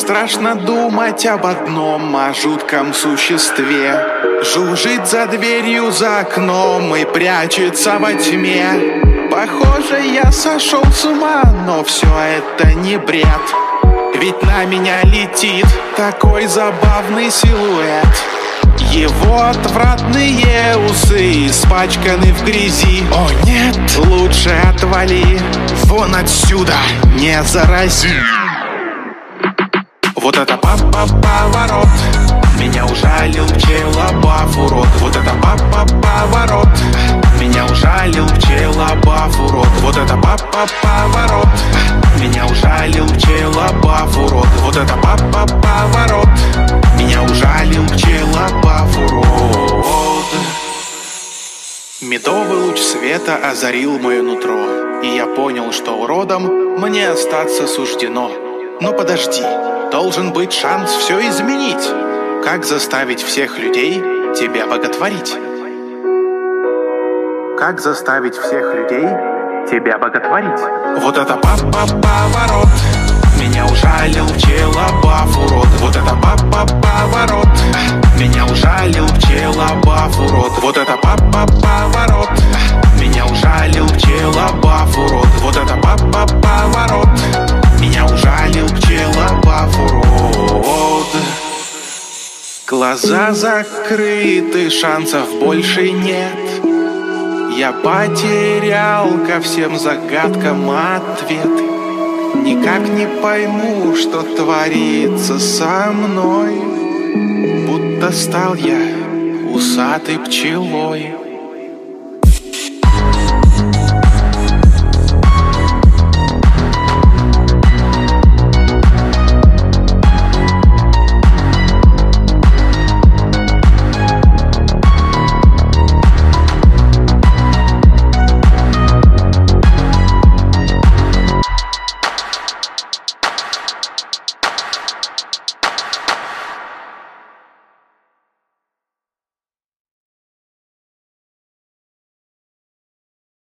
страшно думать об одном, о жутком существе. Жужжит за дверью, за окном и прячется во тьме. Похоже, я сошел с ума, но все это не бред. Ведь на меня летит такой забавный силуэт. Его отвратные усы испачканы в грязи. О нет, лучше отвали, вон отсюда, не зарази. Вот это поворот, меня ужалил пчелобав урод. Вот это поворот, меня ужалил пчелобав урод. Вот это поворот, меня ужалил пчелобав урод. Вот это поворот, меня ужалил пчелобав урод. Медовый луч света озарил мое нутро, и я понял, что уродом мне остаться суждено. Но подожди, должен быть шанс все изменить. Как заставить всех людей тебя боготворить? Как заставить всех людей тебя боготворить? Вот это поворот, меня ужалил пчелобав урод. Вот это поворот, меня ужалил пчелобав урод. Вот это поворот, меня ужалил пчелобав урод. Вот это поворот, меня ужалил пчелобав урод. Глаза закрыты, шансов больше нет. Я потерял ко всем загадкам ответ. Никак не пойму, что творится со мной. Будто стал я усатой пчелой.